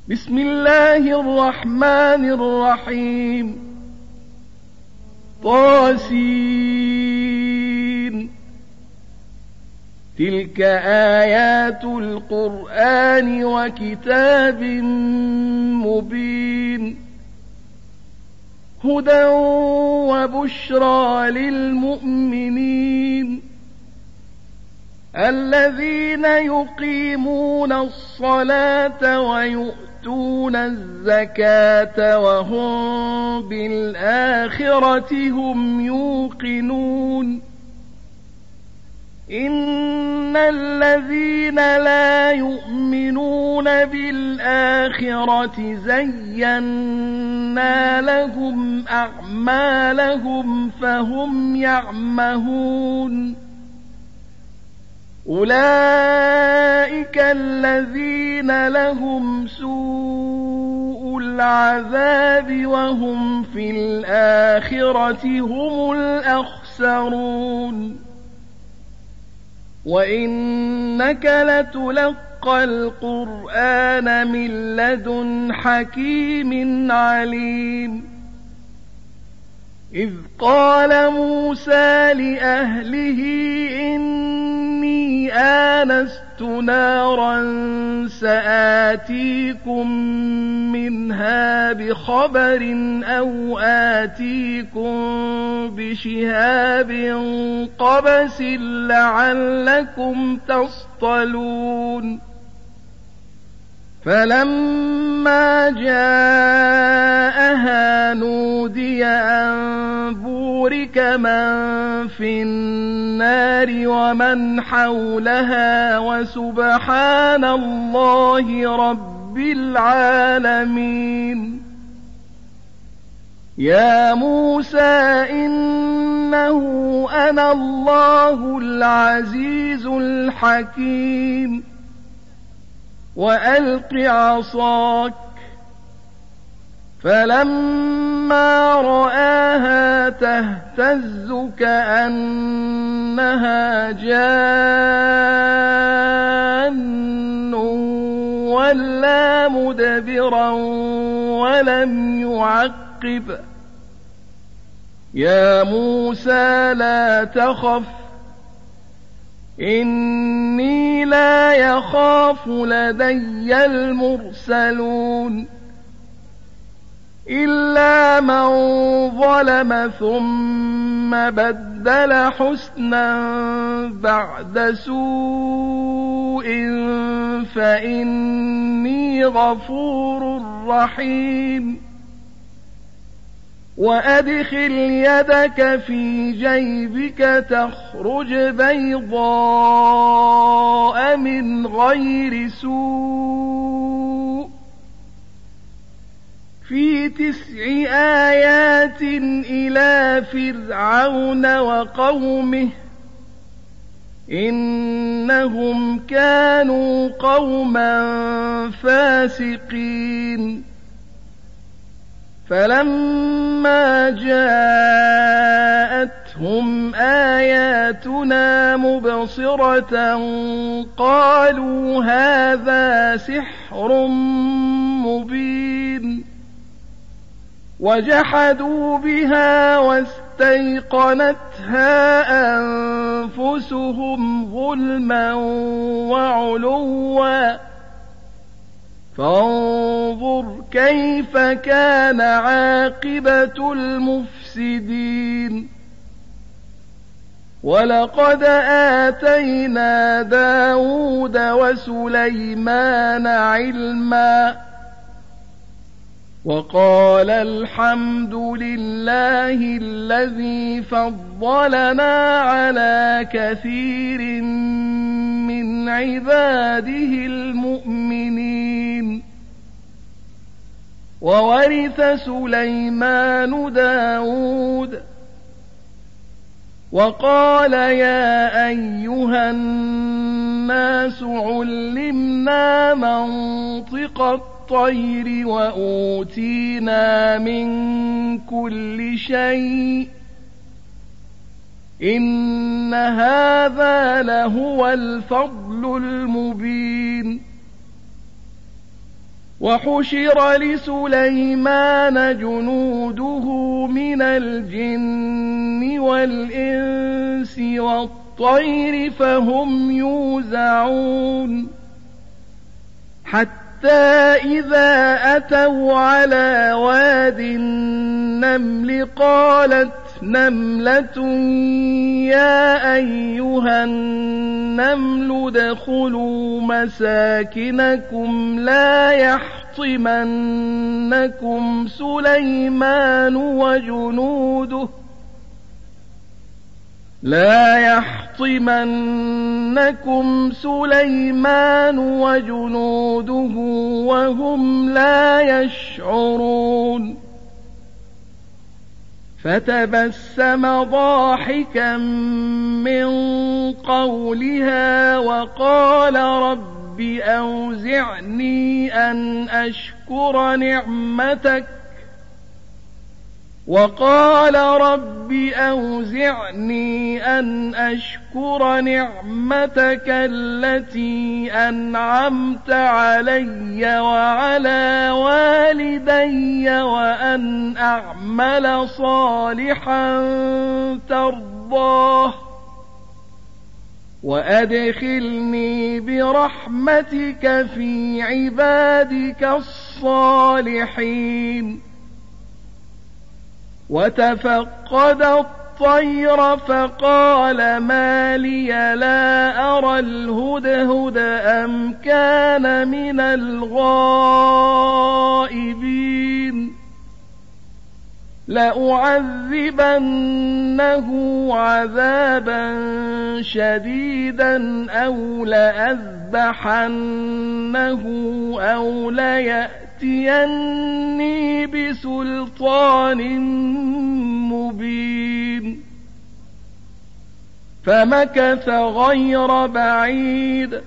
بسم الله الرحمن الرحيم طاسين تلك آيات القرآن وكتاب مبين هدى وبشرى للمؤمنين الذين يقيمون الصلاة ويؤتون الزكاة وهم بالآخرة هم يوقنون إن الذين لا يؤمنون بالآخرة زينا لهم أعمالهم فهم يعمهون أولئك الذين لهم سوء العذاب وهم في الآخرة هم الأخسرون وإنك لتلقى القرآن من لدن حكيم عليم إذ قال موسى لأهله إني آنست نارا سآتيكم منها بخبر أو آتيكم بشهاب قبس لعلكم تصطلون فلما جاءها نودي أن بورك من في النار ومن حولها وسبحان الله رب العالمين يا موسى إنه أنا الله العزيز الحكيم وألق عصاك فلما رآها تهتز كأنها جان ولا مدبرا ولم يعقب يا موسى لا تخف إني لا يخاف لدي المرسلون إلا من ظلم ثم بدل حسنا بعد سوء فإني غفور رحيم وأدخل يدك في جيبك تخرج بيضاء من غير سوء في 9 آيات إلى فرعون وقومه إنهم كانوا قوما فاسقين فلما جاءتهم آياتنا مبصرة قالوا هذا سحر مبين وجحدوا بها واستيقنتها أنفسهم ظلما وعلوا فانظر كيف كان عاقبة المفسدين ولقد آتينا داود وسليمان علما وقال الحمد لله الذي فضلنا على كثير من عباده المؤمنين وورث سليمان داود وقال يا أيها الناس علمنا منطق الطير وأوتينا من كل شيء إن هذا لهو الفضل المبين وحشر لسليمان جنوده من الجن والإنس والطير فهم يوزعون حتى إذا أتوا على واد النمل قالت نملة يا أيها النمل ادخلوا مساكنكم لا يحطمنكم سليمان وجنوده وهم لا يشعرون فتبسم ضاحكا من قولها وقال رب أوزعني أن أشكر نعمتك التي أنعمت علي وعلى والدي وأن أعمل صالحا ترضاه وأدخلني برحمتك في عبادك الصالحين وتفقد الطير فقال ما لي لا أرى الهدهد أم كان من الغائبين لأعذبنه عذابا شديدا أو لأذبحنه أو ليأتيني بسلطان مبين فمكث غير بعيد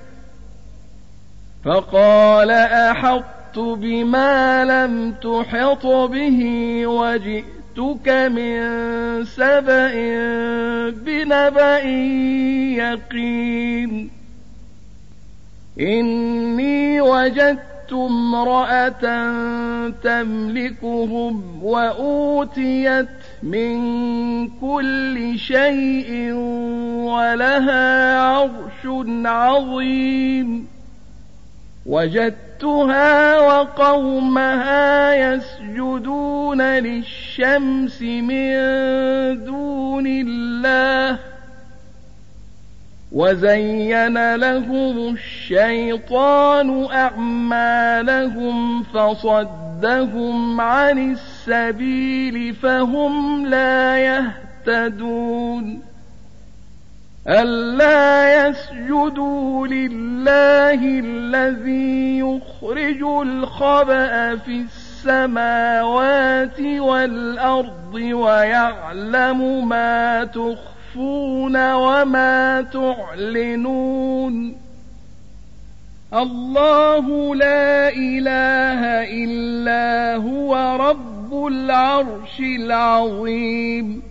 فقال أحطت بما لم تحط به وجئتك من سبأ بنبأ يقين إني وجدت امرأة تملكهم وأوتيت من كل شيء ولها عرش عظيم وجدتها وقومها يسجدون للشمس من دون الله وزين لهم الشيطان أعمالهم فصدهم عن السبيل فهم لا يهتدون ألا يسجدوا لله الذي يخرج الخبأ في السماوات والأرض ويعلم ما تخفون وما تعلنون الله لا إله إلا هو رب العرش العظيم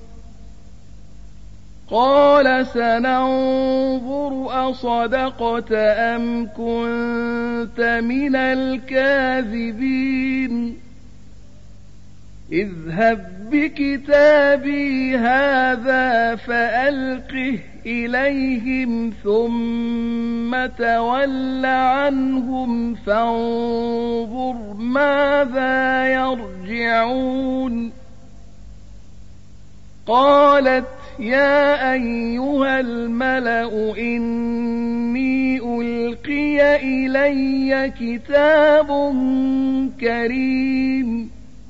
قال سننظر أصدقت أم كنت من الكاذبين اذهب بكتابي هذا فألقه إليهم ثم تول عنهم فانظر ماذا يرجعون قالت يا أيها الملأ إني ألقي إلي كتاب كريم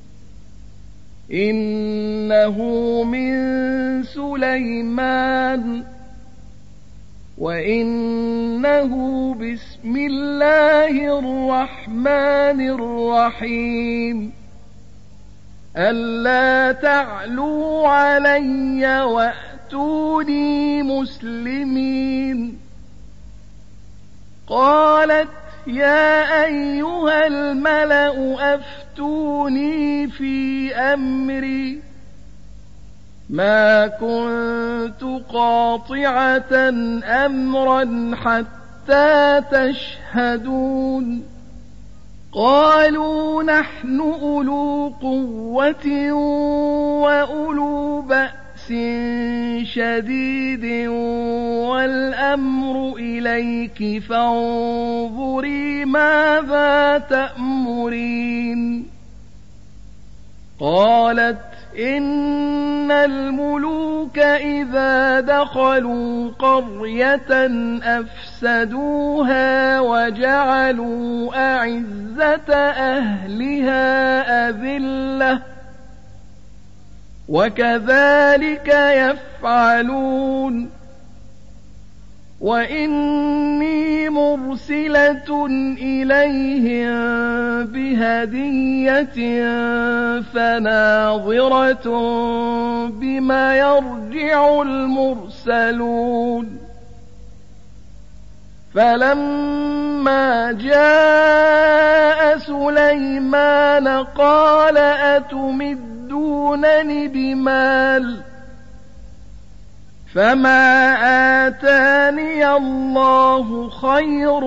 إنه من سليمان وإنه بسم الله الرحمن الرحيم ألا تعلوا علي وأتوني مسلمين قالت يا أيها الملأ أفتوني في أمري ما كنت قاطعة أمرا حتى تشهدون قالوا نحن أولو قوة وأولو بأس شديد والأمر إليك فانظري ماذا تأمرين قالت إن الملوك إذا دخلوا قرية أفسدوها وجعلوا أعزة أهلها أذلة وكذلك يفعلون وإني مرسلة إليهم بهدية فناظرة بما يرجع المرسلون فلما جاء سليمان قال أتمدونني بمال فما آتاني الله خير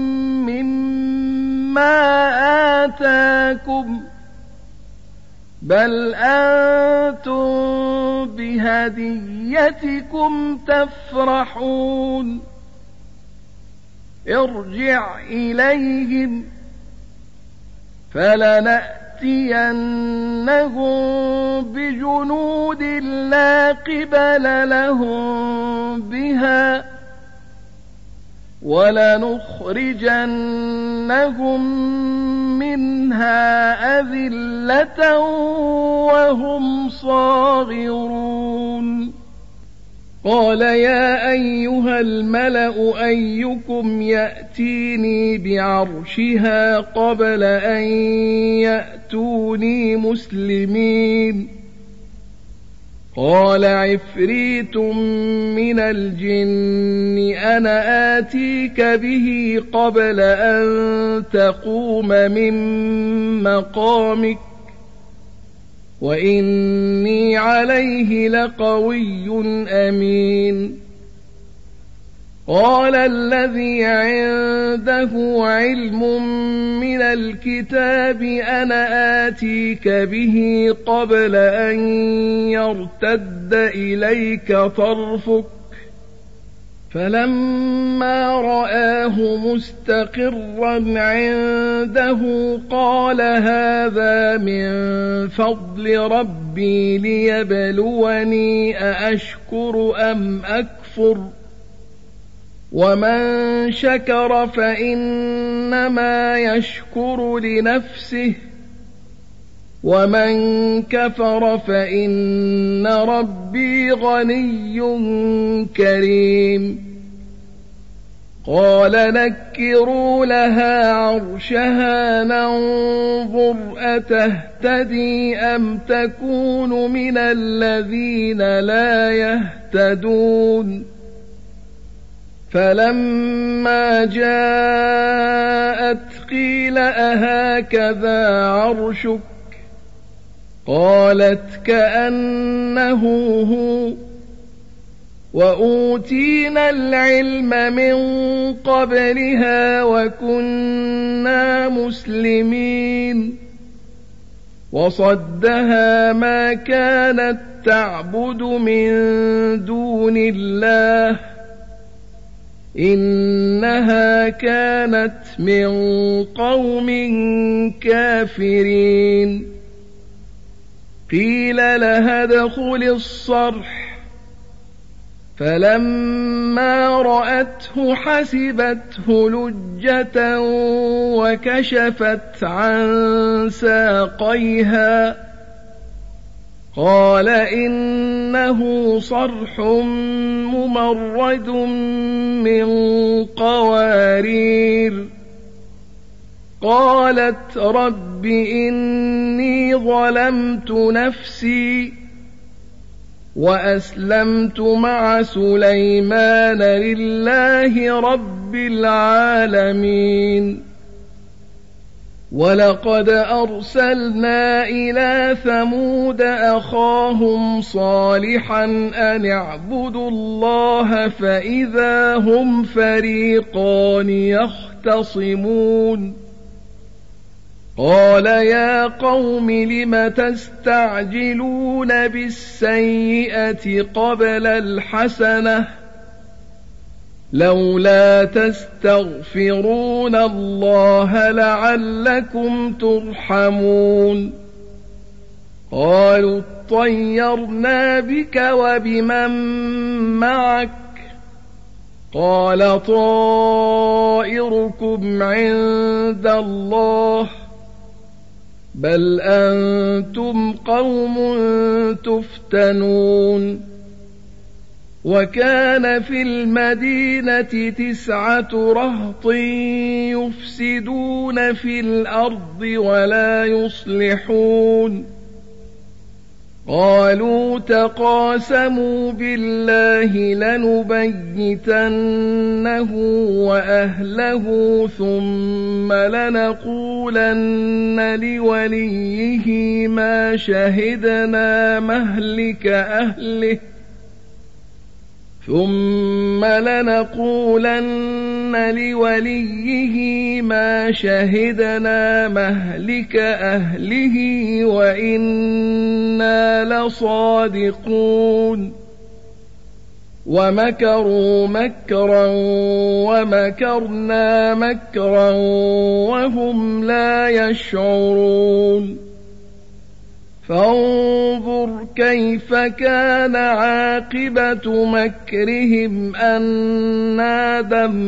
مما آتاكم بل أنتم بهديتكم تفرحون ارجع إليهم فلنأتينهم بجنود لا قبل لهم بها ولنخرجنهم منها أذلة وهم صاغرون قال يا أيها الملأ أيكم يأتيني بعرشها قبل أن يأتوني مسلمين قال عفريت من الجن أنا آتيك به قبل أن تقوم من مقامك وإني عليه لقوي أمين قال الذي عنده علم من الكتاب أنا آتيك به قبل أن يرتد إليك طرفك فلما رآه مستقرا عنده قال هذا من فضل ربي ليبلوني أأشكر أم أكفر ومن شكر فإنما يشكر لنفسه ومن كفر فإن ربي غني كريم قال نكروا لها عرشها ننظر أتهتدي أم تكون من الذين لا يهتدون فلما جاءت قيل أهكذا عرشك قالت كأنه هو وأوتينا العلم من قبلها وكنا مسلمين وصدها ما كانت تعبد من دون الله إنها كانت من قوم كافرين قيل لها ادخل الصرح فلما رأته حسبته لجة وكشفت عن ساقيها قال إنه صرح ممرد من قوارير قالت رب إني ظلمت نفسي وأسلمت مع سليمان لله رب العالمين ولقد أرسلنا إلى ثمود أخاهم صالحا أن اعبدوا الله فإذا هم فريقان يختصمون قال يا قوم لم تستعجلون بالسيئة قبل الحسنة لولا تستغفرون الله لعلكم ترحمون قالوا اطيرنا بك وبمن معك قال طائركم عند الله بل أنتم قوم تفتنون وكان في المدينة 9 رهط يفسدون في الأرض ولا يصلحون قالوا تقاسموا بالله لنبيتنه وأهله ثم لنقولن لوليه ما شهدنا مهلك أهله وإنا لصادقون ومكروا مكرا ومكرنا مكرا وهم لا يشعرون فانظر كيف كان عاقبة مكرهم أنا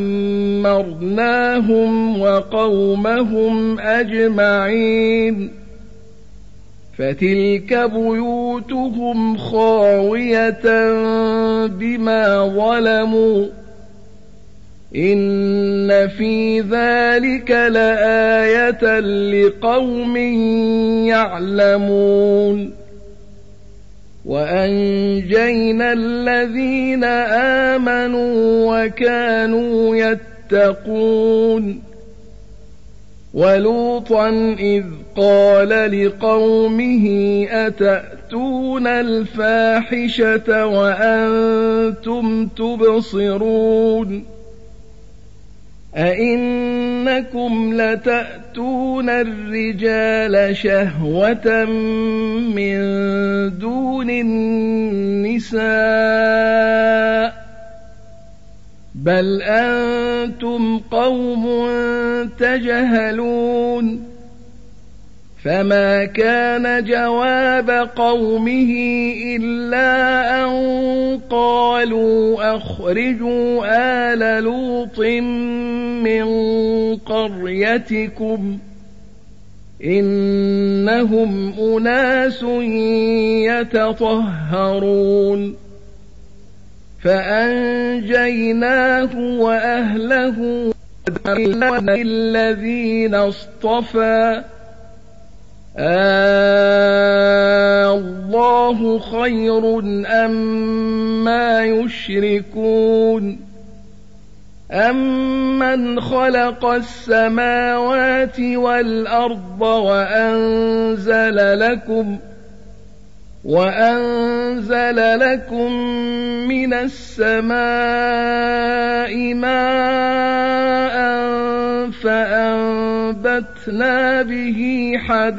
دمرناهم وقومهم أجمعين فتلك بيوتهم خاوية بما ظلموا إن في ذلك لآية لقوم يعلمون وأنجينا الذين آمنوا وكانوا يتقون ولوطا إذ قال لقومه أتأتون الفاحشة وأنتم تبصرون أئنكم لتأتون الرجال شهوة من دون النساء بل أنتم قوم تجهلون فما كان جواب قومه إلا أن قالوا أخرجوا آل لوط من قريتكم إنهم أناس يتطهرون فأنجيناه وأهله الذين اصطفى الله خير أما يشركون أمن خلق السماوات والأرض وأنزل لكم من السماء ماء فأنبتنا به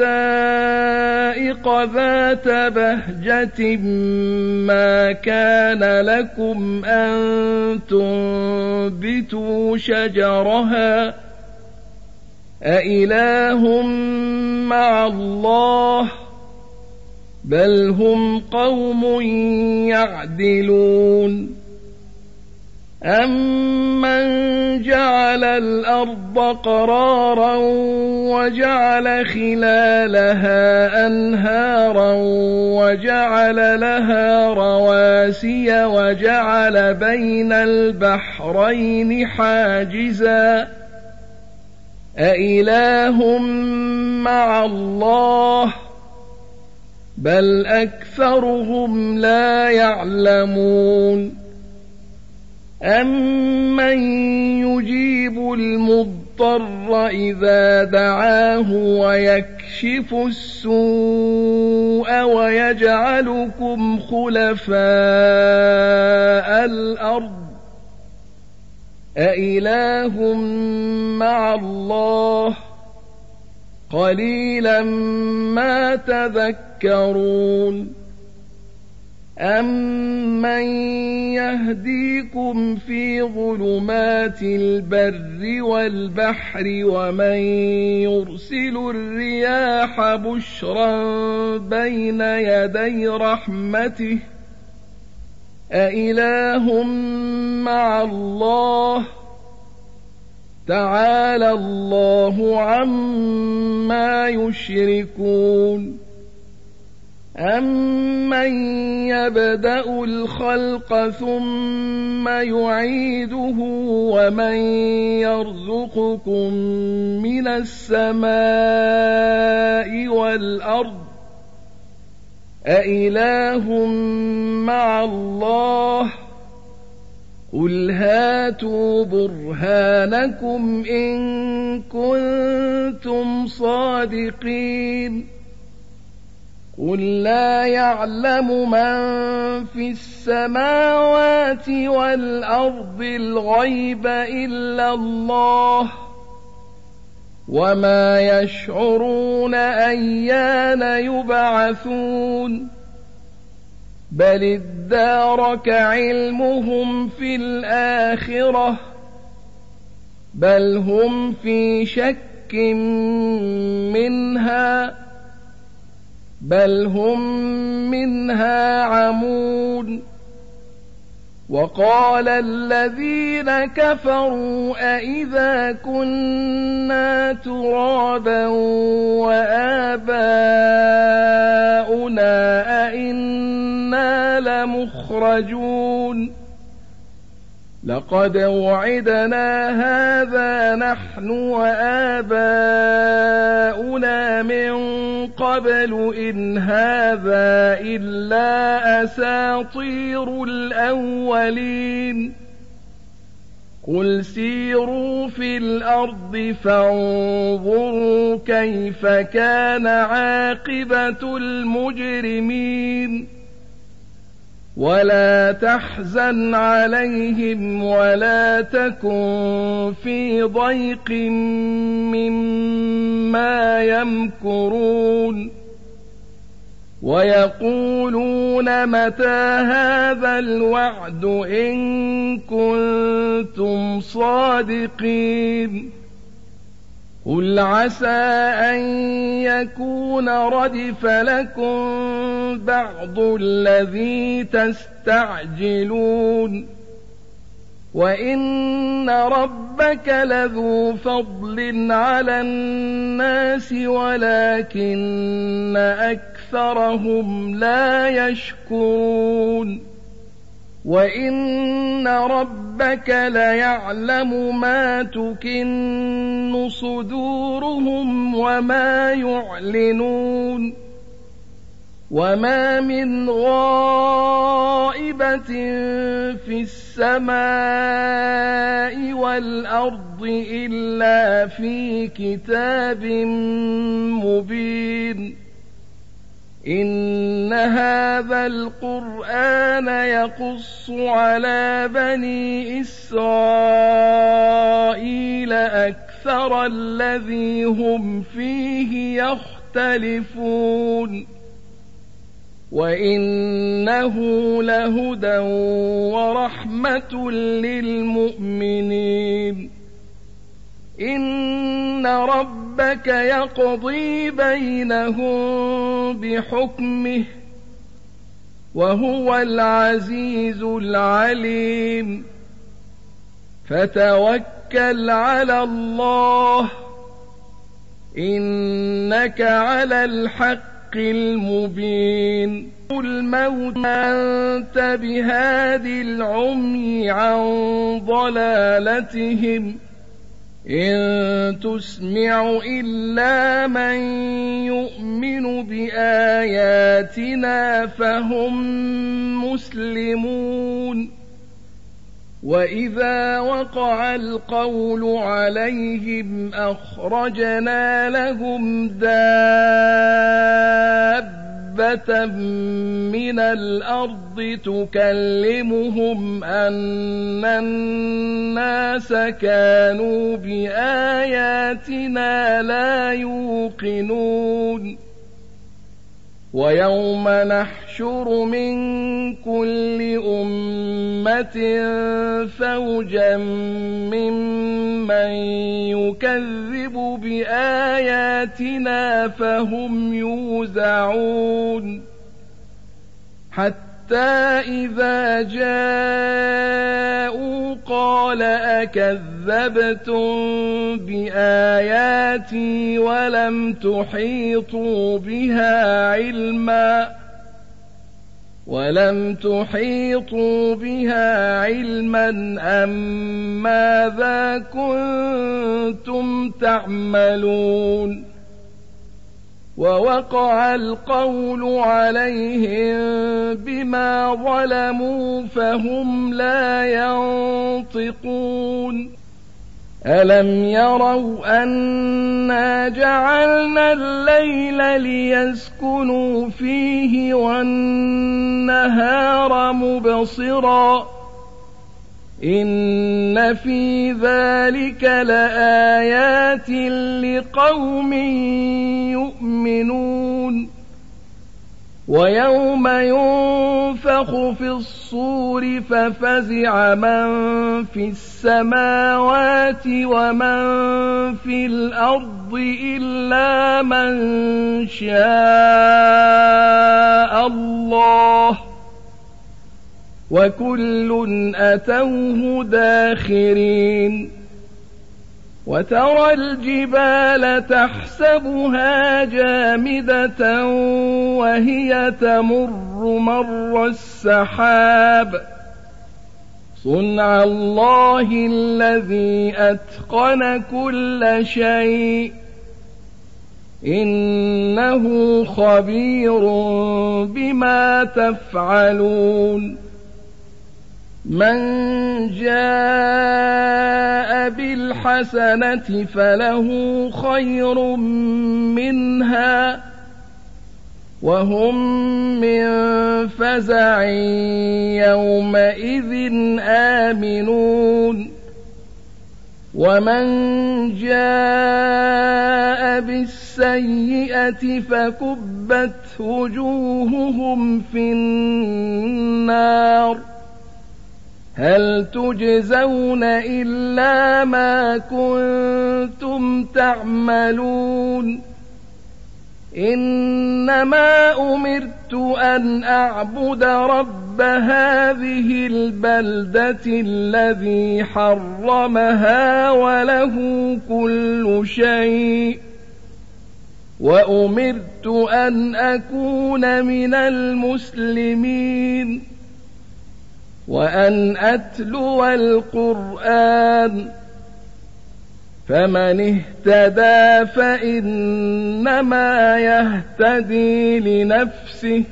حدائق ذات بهجة ما كان لكم أن تنبتوا شجرها أإله مع الله بل هم قوم يعدلون أمن جعل الأرض قرارا وجعل خلالها أنهارا وجعل لها رواسي وجعل بين البحرين حاجزا أإله مع الله بل أكثرهم لا يعلمون أمن يجيب المضطر إذا دعاه ويكشف السوء ويجعلكم خلفاء الأرض أإله مع الله قليلا ما تذكرون أمن يهديكم في ظلمات البر والبحر ومن يرسل الرياح بشرا بين يدي رحمته أإله مع الله تعالى الله عما يشركون أمن يبدأ الخلق ثم يعيده ومن يرزقكم من السماء والأرض أإله مع الله قل هاتوا برهانكم إن كنتم صادقين قل لا يعلم من في السماوات والأرض الغيب إلا الله وما يشعرون أيان يبعثون بل ادارك علمهم في الآخرة بل هم في شك منها بل هم منها عمون وقال الذين كفروا أئذا كنا ترابا وآباؤنا أئنا لمخرجون لقد وعدنا هذا نحن وآباؤنا من قبل إن هذا إلا أساطير الأولين قل سيروا في الأرض فانظروا كيف كان عاقبة المجرمين ولا تحزن عليهم ولا تكن في ضيق مما يمكرون ويقولون متى هذا الوعد إن كنتم صادقين قل عسى أن يكون ردف لكم بعض الذي تستعجلون وإن ربك لذو فضل على الناس ولكن أكثرهم لا يشكرون وإن ربك ليعلم ما تكن صدورهم وما يعلنون وما من غائبة في السماء والأرض إلا في كتاب مبين إن هذا القرآن يقص على بني إسرائيل أكثر الذي هم فيه يختلفون وإنه لهدى ورحمة للمؤمنين إن ربك يقضي بينهم بحكمه وهو العزيز العليم فتوكل على الله إنك على الحق المبين الموت أنت بهادي العمي عن ضلالتهم إن تسمع إلا من يؤمن بآياتنا فهم مسلمون وإذا وقع القول عليهم أخرجنا لهم دابة آية من الأرض تكلمهم أن الناس كانوا بآياتنا لا يوقنون ويوم نحشر من كل أمة فوجا ممن يكذب بآياتنا فهم يوزعون حتى إذا جاءوا قال أكذبتم بآياتي ولم تحيطوا بها علما أم ماذا كنتم تعملون ووقع القول عليهم بما ظلموا فهم لا ينطقون ألم يروا أنا جعلنا الليل ليسكنوا فيه والنهار مبصرا إن في ذلك لآيات لقوم يؤمنون ويوم ينفخ في الصور ففزع من في السماوات ومن في الأرض إلا من شاء الله وكل أتوه داخرين وترى الجبال تحسبها جامدة وهي تمر مر السحاب صنع الله الذي أتقن كل شيء إنه خبير بما تفعلون من جاء بالحسنة فله خير منها وهم من فزع يومئذ آمنون ومن جاء بالسيئة فكبت وجوههم في النار هل تجزون إلا ما كنتم تعملون إنما أمرت أن أعبد رب هذه البلدة الذي حرمها وله كل شيء وأمرت أن أكون من المسلمين وأن أتلو القرآن فمن اهتدى فإنما يهتدي لنفسه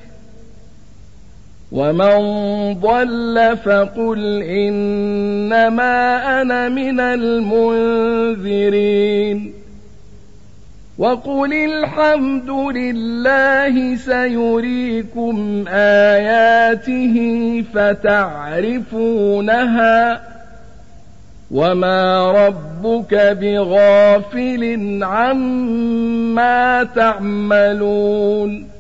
ومن ضل فقل إنما أنا من المنذرين وقل الحمد لله سيريكم آياته فتعرفونها وما ربك بغافل عما تعملون